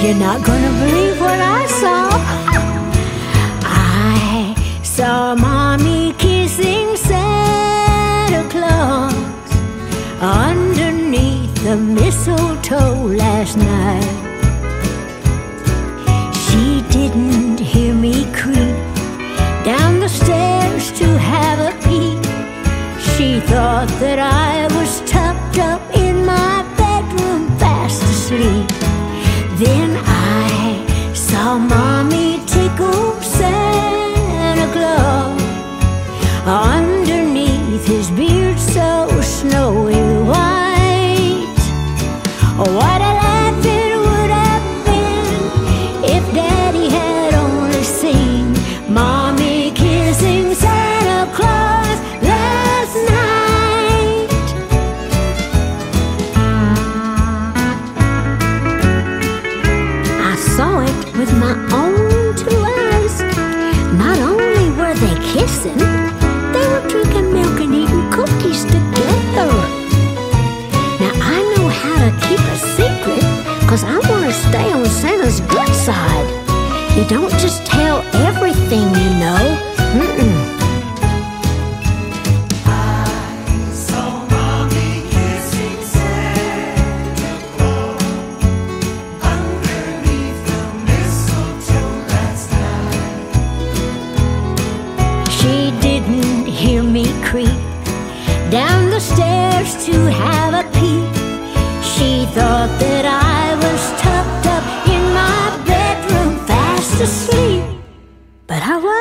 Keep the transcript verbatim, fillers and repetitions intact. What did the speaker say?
You're not gonna believe what I saw. I saw Mommy kissing Santa Claus underneath the mistletoe last night. She didn't hear me creep down the stairs to have a peek. She thought that I was tucked up in my bedroom fast asleep. Then I saw Mommy tickle Santa Claus underneath his beard so snowy white. What a laugh it would have been if Daddy had only seen Mommy kissing Santa Claus last night. I saw it with my own two eyes. Not only were they kissing, they were drinking milk and eating cookies together. Now I know how to keep a secret, 'cause I want to stay on Santa's good side. You don't just tell everything you know. Mm-mm. She didn't hear me creep down the stairs to have a peek. She thought that I was tucked up in my bedroom fast asleep, but I was.